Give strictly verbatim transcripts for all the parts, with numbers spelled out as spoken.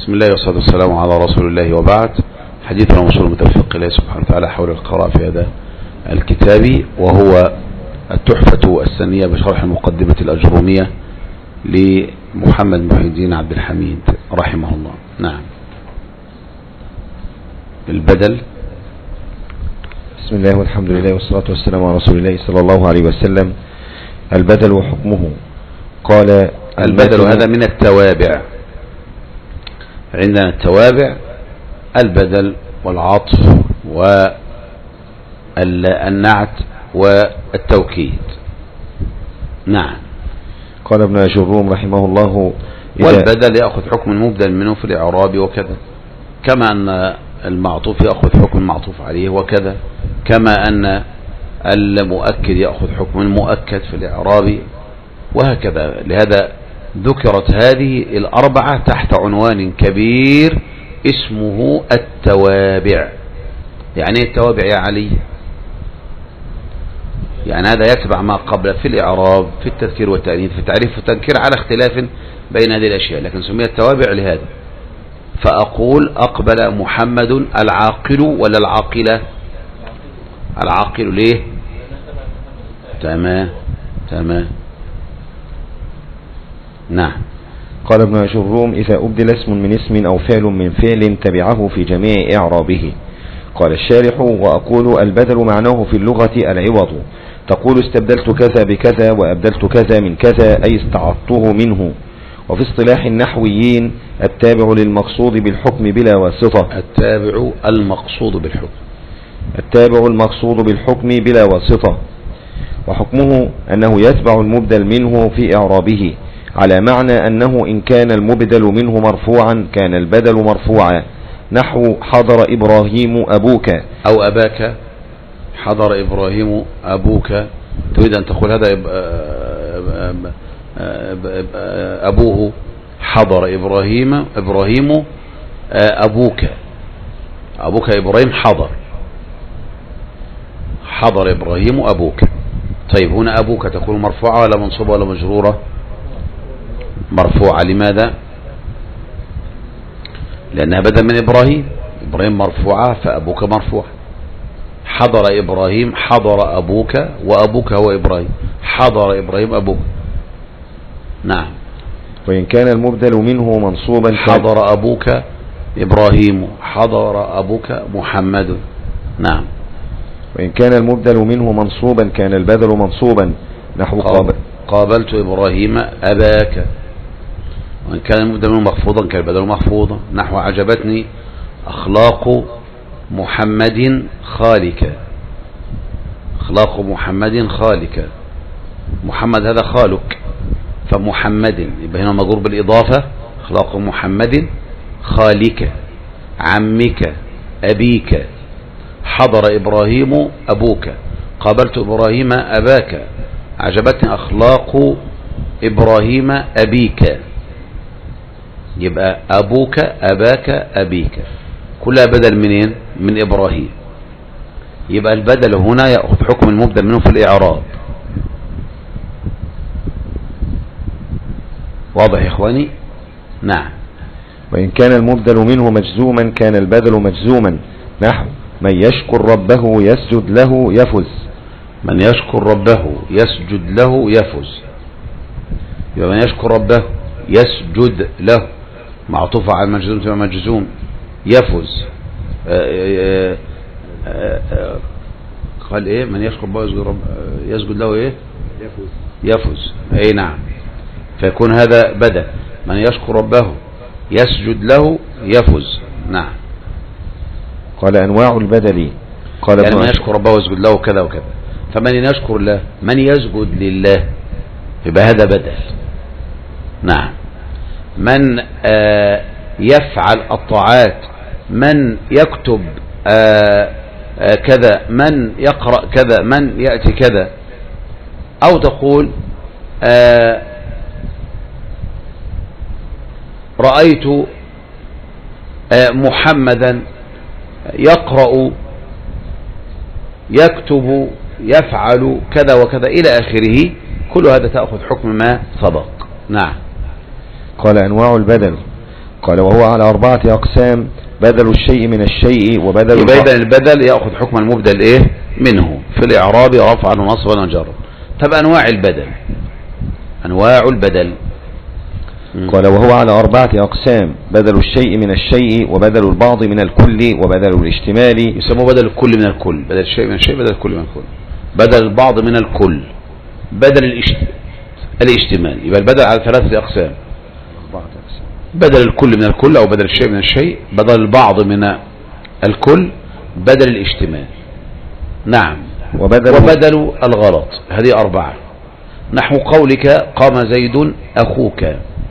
بسم الله والصلاة والسلام على رسول الله وبعد. حديثنا موصول متفق إليه سبحانه وتعالى حول القراءة في هذا الكتاب، وهو التحفة السنية بشرح المقدمة الأجرومية لمحمد محي الدين عبد الحميد رحمه الله. نعم. البدل. بسم الله والحمد لله والصلاة والسلام على رسول الله صلى الله عليه وسلم. البدل وحكمه. قال البدل هذا من التوابع. عندنا التوابع البدل والعطف والنعت والتوكيد. نعم. قال ابن أجروم رحمه الله والبدل يأخذ حكم المبدل منه في الإعراب وكذا، كما أن المعطوف يأخذ حكم المعطوف عليه وكذا، كما أن المؤكد يأخذ حكم المؤكد في الإعراب وهكذا. لهذا ذكرت هذه الأربعة تحت عنوان كبير اسمه التوابع. يعني ايه التوابع يا علي؟ يعني هذا يتبع ما قبل في الإعراب، في التذكير والتأنيث، في التعريف والتنكير، على اختلاف بين هذه الأشياء، لكن سميت التوابع لهذا. فأقول أقبل محمد العاقل ولا العاقلة؟ العاقل. ليه؟ تمام تمام. نعم. قال ابن أجروم إذا أبدل اسم من اسم أو فعل من فعل تبعه في جميع إعرابه. قال الشارح وأقول البدل معناه في اللغة العوض، تقول استبدلت كذا بكذا وأبدلت كذا من كذا أي استعضته منه. وفي اصطلاح النحويين التابع للمقصود بالحكم بلا واسطة. التابع المقصود بالحكم التابع المقصود بالحكم بلا واسطة. وحكمه أنه يتبع المبدل منه في إعرابه، على معنى أنه إن كان المبدل منه مرفوعا كان البدل مرفوعا، نحو حضر إبراهيم أبوك أو أباك. حضر إبراهيم أبوك، تريد أن تقول هذا أبوه. حضر إبراهيم إبراهيم أبوك أبوك إبراهيم حضر حضر إبراهيم أبوك. طيب هنا أبوك تكون مرفوعة ولا منصوبة ولا مجرورة؟ مرفوعة. لماذا؟ لأنها بدل من إبراهيم. إبراهيم مرفوعة فأبوك مرفوع. حضر إبراهيم حضر أبوك وأبوك هو إبراهيم. حضر إبراهيم أبوك. نعم. وإن كان المبدل منه منصوبا حضر أبوك إبراهيم حضر أبوك محمد. نعم. وإن كان المبدل منه منصوبا كان البدل منصوبا، نحو قابل قابلت إبراهيم أباك. وإن كان المبدل منه مخفوضا كان البدل مخفوضا، نحو عجبتني أخلاق محمد خالك. أخلاق محمد خالك. محمد هذا خالك فمحمد يبقى هنا مجرور بالإضافة. أخلاق محمد خالك عمك أبيك. حضر إبراهيم أبوك قابلت إبراهيم أباك. عجبتني أخلاق إبراهيم أبيك. يبقى أبوك أباك أبيك كلها بدل منين؟ من إبراهيم. يبقى البدل هنا يأخذ حكم المبدل منه في الإعراب. واضح يا إخواني؟ نعم. وإن كان المبدل منه مجزوما كان البدل مجزوما، نحو من يشكر ربه يسجد له يفز. من يشكر ربه يسجد له يفز. يبقى من يشكر ربه يسجد له معطوفة على المجزوم تبقى مجزوم. يفز آآ آآ آآ قال ايه؟ من يشكر ربه يسجد, رب يسجد له ايه؟ يفز. يفز. اي نعم. فيكون هذا بدل. من يشكر ربه يسجد له يفز. نعم. قال أنواع البدل. قال يعني من يشكر ربه ويسجد له كذا وكذا. فمن يشكر الله من يسجد لله يبقى هذا بدل. نعم. من آه يفعل الطاعات، من يكتب آه آه كذا، من يقرأ كذا، من يأتي كذا. أو تقول آه رأيت آه محمدا يقرأ يكتب يفعل كذا وكذا إلى آخره. كل هذا تأخذ حكم ما سبق. نعم. قال أنواع البدل. قال وهو على أربعة أقسام: بدل الشيء من الشيء، وبدل يبقى إذن البدل يأخذ حكم المبدل إيه منه في الإعراب رفعا ونصبا وجرا. طب أنواع البدل، أنواع البدل قال وهو على أربعة أقسام: بدل الشيء من الشيء، وبدل البعض من الكل، وبدل الاشتمال. يسموه بدل الكل من الكل، بدل الشيء من الشيء، بدل الكل من الكل، بدل البعض من الكل، بدل الاشتمال. يبقى البدل على ثلاثة أقسام: بدل الكل من الكل أو بدل الشيء من الشيء، بدل البعض من الكل، بدل الاشتمال. نعم. وبدل, وبدل الغلط. هذه أربعة. نحو قولك قام زيد أخوك،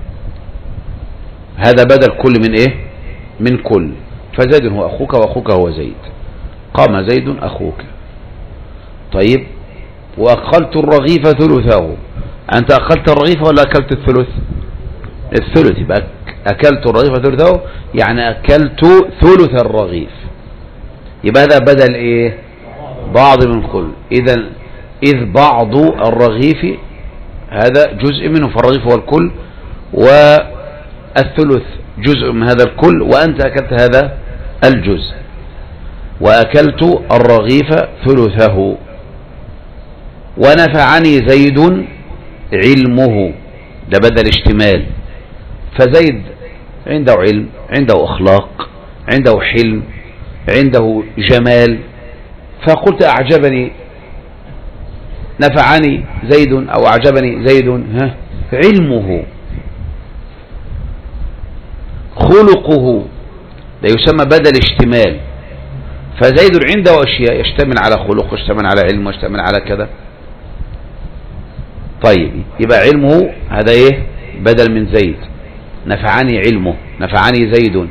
هذا بدل كل من إيه من كل، فزيد هو أخوك وأخوك هو زيد. قام زيد أخوك. طيب، وأقلت الرغيف ثلثه، أنت أقلت الرغيف ولا أكلت الثلث؟ الثلث. يبقى أكلت الرغيف ثلثه يعني أكلت ثلث الرغيف. يبقى هذا بدل إيه بعض من كل. إذا إذ بعض الرغيف هذا جزء منه، فالرغيف هو الكل، والثلث جزء من هذا الكل، وأنت أكلت هذا الجزء. وأكلت الرغيف ثلثه. ونفعني زيد علمه، ده بدل اشتمال. فزيد عنده علم، عنده أخلاق، عنده حلم، عنده جمال، فقلت أعجبني نفعني زيد أو أعجبني زيد ها علمه. خلقه ده يسمى بدل اشتمال. فزيد عنده أشياء يشتمل على خلق، يشتمل على علم، يشتمل على كذا. طيب، يبقى علمه هذا ايه بدل من زيد. نفعني علمه، نفعني زيد.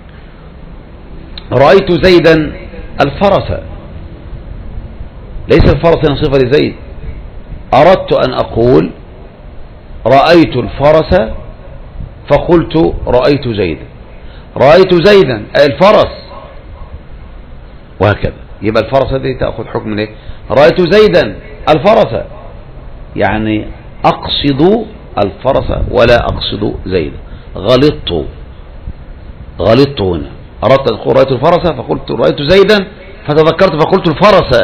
رأيت زيدا الفرس، ليس الفرس صفة لزيد. أردت أن أقول رأيت الفرس فقلت رأيت زيدا. رأيت زيدا أي الفرس، وهكذا. يبقى الفرس دي تأخذ حكم من ايه؟ رأيت زيدا الفرس يعني أقصد الفرس ولا أقصد زيدا. غلطت غلطت هنا. أردت أن أقول رأيت الفرس فقلت رأيت زيدا، فتذكرت فقلت الفرس.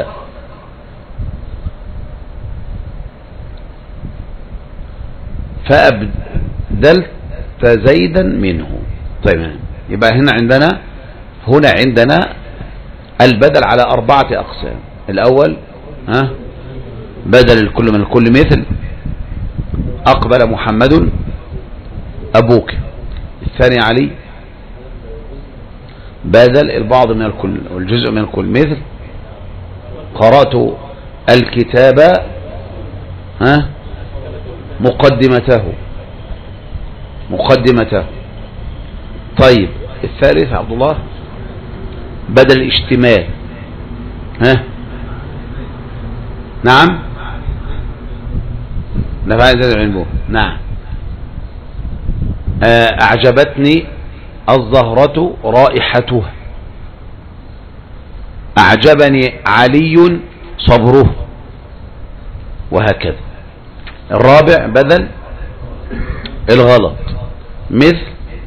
فأبدلت زيدا منه. طيب، يبقى هنا عندنا هنا عندنا البدل على أربعة أقسام. الأول ها بدل الكل من الكل، مثل أقبل محمد أبوك. الثاني علي بدل البعض من الكل والجزء من الكل، مثل قرأت الكتاب ها مقدمته مقدمته. طيب، الثالث عبد الله بدل الاشتمال. ها نعم نفعني زيد علمه. نعم. أعجبتني الزهرة رائحتها. أعجبني علي صبره، وهكذا. الرابع بدل الغلط، مثل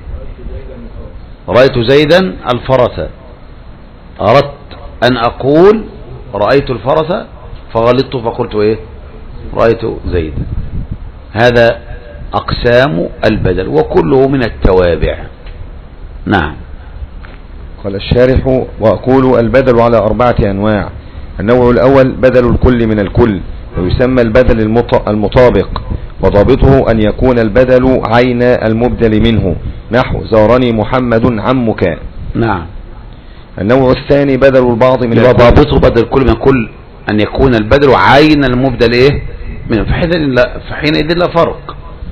رأيت زيدا الفرس. أردت أن أقول رأيت الفرس فغلطت فقلت إيه رأيت زيدا. هذا أقسام البدل، وكله من التوابع. نعم. قال الشارح: وأقول البدل على أربعة أنواع. النوع الأول بدل الكل من الكل، ويسمى البدل المطابق، وضابطه أن يكون البدل عين المبدل منه، نحو زارني محمد عمك. نعم. النوع الثاني بدل البعض من الكل، وضابطه بدل الكل من الكل أن يكون البدل عين المبدل إيه منه، فحينئذ لا فرق.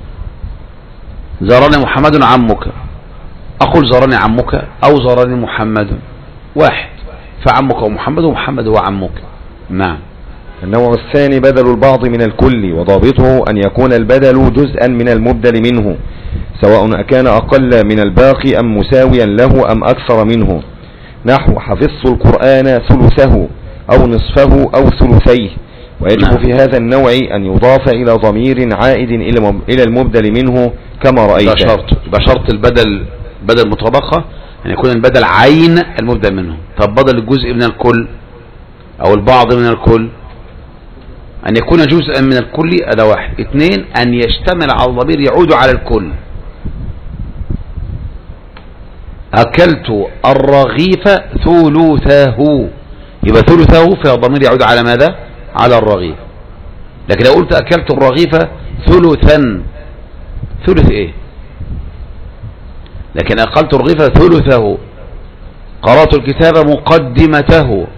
زارني محمد عمك، أقول زارني عمك أو زارني محمد، واحد، فعمك ومحمد ومحمد هو عمك. نعم. النوع الثاني بدل البعض من الكل، وضابطه أن يكون البدل جزءا من المبدل منه، سواء أكان أقل من الباقي أم مساويا له أم أكثر منه، نحو حفظت القرآن ثلثه أو نصفه أو ثلثيه. ويجب نعم. في هذا النوع أن يضاف إلى ضمير عائد إلى المبدل منه كما رأيت. يبقى شرط يبقى شرط البدل بدل مطابقة أن يكون البدل عين المبدل منه. طب بدل الجزء من الكل أو البعض من الكل، أن يكون جزءا من الكل، هذا واحد. اثنين، أن يشتمل على الضمير يعود على الكل. أكلت الرغيف ثلثه، يبقى ثلثه فيها ضمير يعود على ماذا؟ على الرغيف. لكن لو قلت أكلت الرغيف ثلثا، ثلث إيه؟ لكن أكلت الرغيف ثلثه، قرأت الكتاب مقدمته،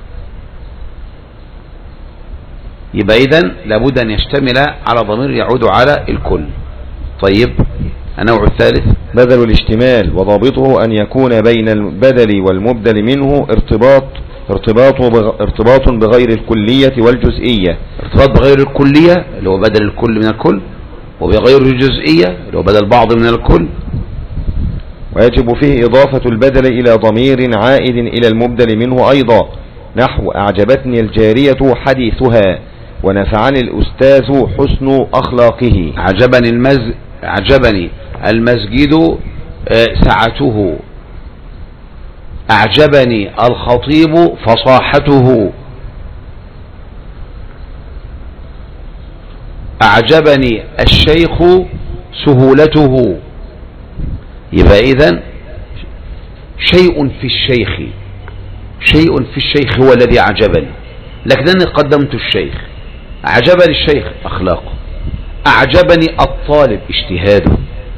يبقى إذن لابد أن يشتمل على ضمير يعود على الكل. طيب، النوع الثالث بدل الاشتمال، وضابطه أن يكون بين البدل والمبدل منه ارتباط ارتباط ارتباط بغير الكلية والجزئية. ارتباط بغير الكلية اللي هو بدل الكل من الكل، وبغير الجزئية اللي هو بدل بعض من الكل. ويجب فيه إضافة البدل إلى ضمير عائد إلى المبدل منه أيضا، نحو أعجبتني الجارية حديثها، ونفعني الأستاذ حسن أخلاقه. عجبني المز أعجبني المسجد سعته، أعجبني الخطيب فصاحته، أعجبني الشيخ سهولته. يبقى إذن شيء في الشيخ، شيء في الشيخ هو الذي أعجبني، لكنني قدمت الشيخ. أعجبني الشيخ أخلاقه، أعجبني الطالب اجتهاده.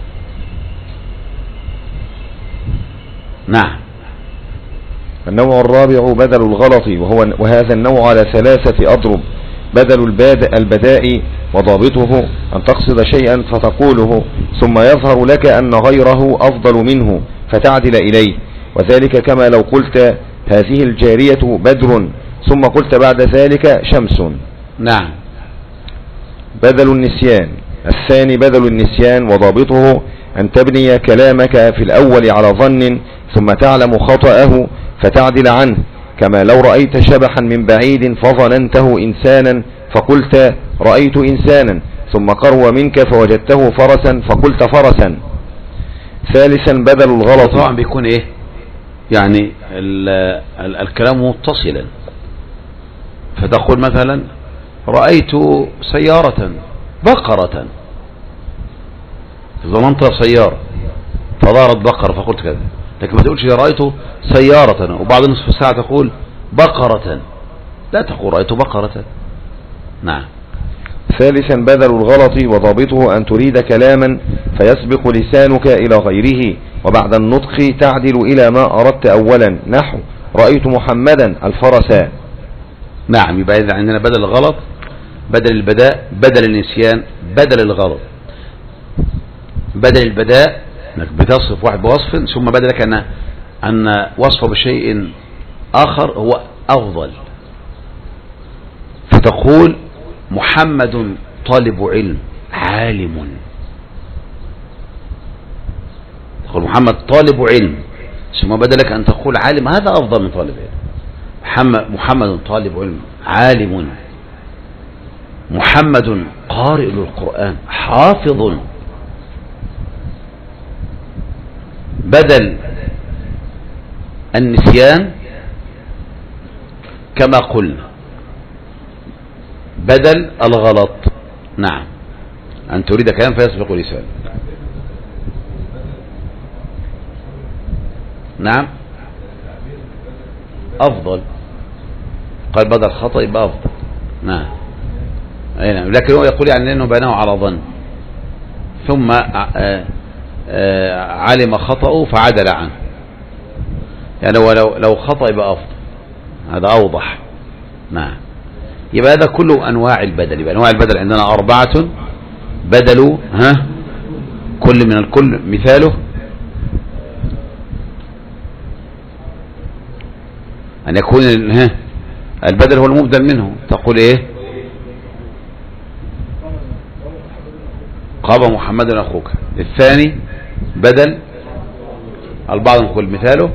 نعم. النوع الرابع بدل الغلط، وهو وهذا النوع على ثلاثة أضرب. بدل الباد البداء، وضابطه أن تقصد شيئا فتقوله ثم يظهر لك أن غيره أفضل منه فتعدل إليه، وذلك كما لو قلت هذه الجارية بدر ثم قلت بعد ذلك شمس. نعم. بدل النسيان الثاني بدل النسيان، وضابطه أن تبني كلامك في الأول على ظن ثم تعلم خطأه فتعدل عنه، كما لو رأيت شبحا من بعيد فظننته إنسانا فقلت رأيت إنسانا، ثم قرب منك فوجدته فرسا فقلت فرسا. ثالثا بدل الغلط. طبعا بيكون ايه يعني ال ال الكلام متصلا، فتقول مثلا رأيت سيارة بقرة، ظننت سيارة فظهرت بقرة فقلت كذا، لكن ما تقولش رأيت سيارة وبعد نصف ساعة تقول بقرة، لا تقول رأيت بقرة. نعم. ثالثا بدل الغلط، وضابطه أن تريد كلاما فيسبق لسانك إلى غيره، وبعد النطق تعدل إلى ما أردت أولا، نحو رأيت محمدا الفرس. نعم. يبقى إذا عندنا بدل الغلط، بدل البداء، بدل النسيان، بدل الغلط. بدل البداء انك بتصف واحد بوصف ثم بدلك أن أن وصفه بشيء آخر هو أفضل، فتقول محمد طالب علم عالم، تقول محمد طالب علم، ثم بدلك أن تقول عالم، هذا أفضل من طالب علم. محمد محمد طالب علم عالم، محمد قارئ للقرآن حافظ. بدل النسيان كما قلنا بدل الغلط. نعم. أن تريد كلام فيسبق لسان. نعم. أفضل، قال بدل خطأ يبقى أفضل. نعم. أي نعم. لكن هو يقول يعني أنه بناه على ظن ثم آآ آآ علم خطأه فعدل عنه، يعني ولو لو خطأ يبقى أفضل، هذا أوضح. نعم. يبقى هذا كله أنواع البدل. يبقى أنواع البدل عندنا أربعة. بدل ها كل من الكل، مثاله أن يكون ها البدل هو المبدل منه، تقول إيه قام محمد أخوك. الثاني بدل البعض من كل، مثاله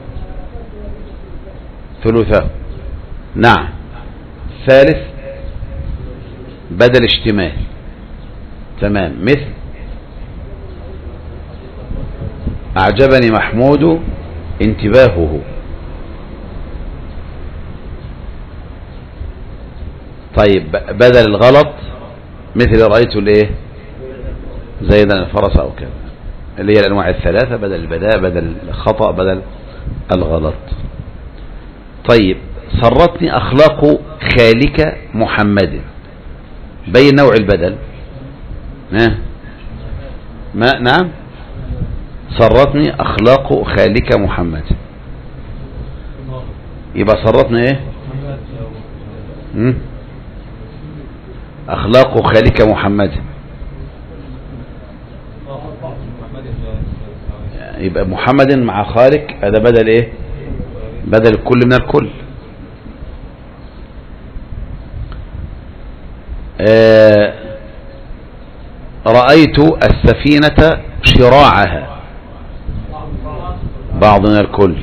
ثلثه. نعم. الثالث بدل اشتمال، تمام، مثل أعجبني محمود انتباهه. طيب بدل الغلط مثل رأيت الايه زيدا الفرس او كذا، اللي هي الانواع الثلاثة، بدل البداء، بدل الخطأ، بدل الغلط. طيب سرتني اخلاق خالك محمد، بين نوع البدل. ها ما نعم سرتني اخلاق خالك محمد، يبقى سرتني ايه اخلاق خالك محمد، يبقى محمد مع خالك، هذا بدل ايه بدل الكل من الكل. آه رأيت السفينة شراعها، بعض من الكل.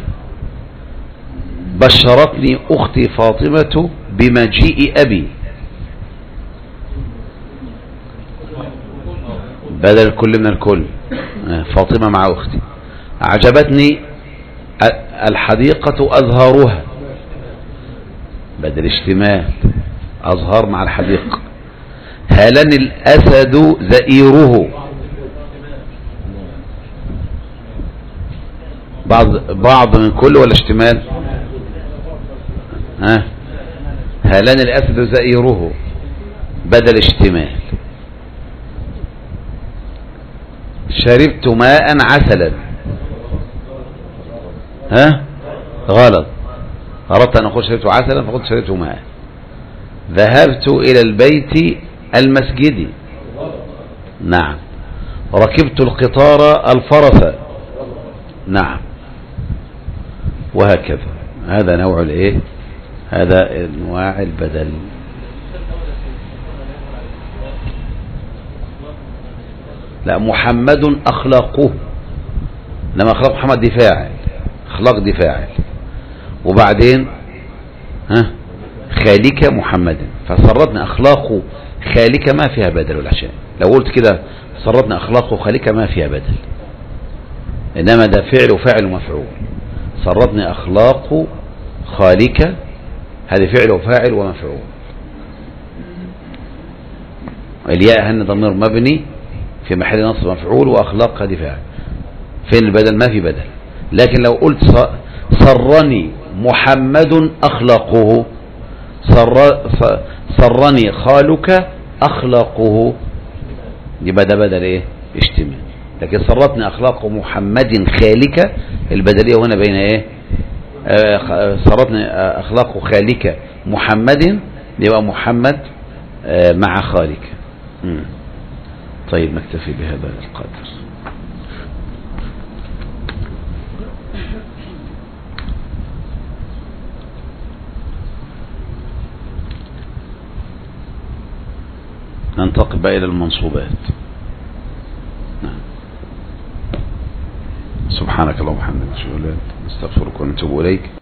بشرتني اختي فاطمة بمجيء ابي، بدل الكل من الكل، فاطمة مع اختي. أعجبتني الحديقة أزهارها، بدل اشتمال، أزهار مع الحديقة. هالني الأسد زئيره، بعض بعض من كل ولا اشتمال؟ ها هالني الأسد زئيره بدل اشتمال. شربت ماء عسلا، ها غلط، أردت أن أقول شربت عسلا فقلت شربت ماء. ذهبت إلى البيت المسجد، نعم. ركبت القطار الفرس، نعم. وهكذا، هذا نوع الايه هذا انواع البدل. لا محمد أخلاقه، لما أخلاق محمد دي فاعل، أخلاق دي فاعل، وبعدين ها خالك محمد، فسرتنا أخلاق خالك ما فيها بدل ولا شيء. لو قلت كده سرتنا أخلاق خالك ما فيها بدل، إنما ده فعل وفاعل ومفعول. سرتنا أخلاق خالك، هذه فعل وفاعل ومفعول. الياء هن ضمير مبني في محل نصب مفعول، وأخلاق هذه فاعل. فين البدل؟ ما في بدل. لكن لو قلت سرني محمد أخلاقه، سر سرني خالك أخلاقه، يبقى ده بدل ايه اشتمال. لكن سرتني أخلاق محمد خالك، البدلية هنا بين ايه آه سرتني أخلاق خالك محمد، يبقى محمد آه مع خالك. م. طيب نكتفي بهذا القدر. ننتقل بقى إلى المنصوبات. سبحانك اللهم وبحمدك نستغفرك ونتوب إليك.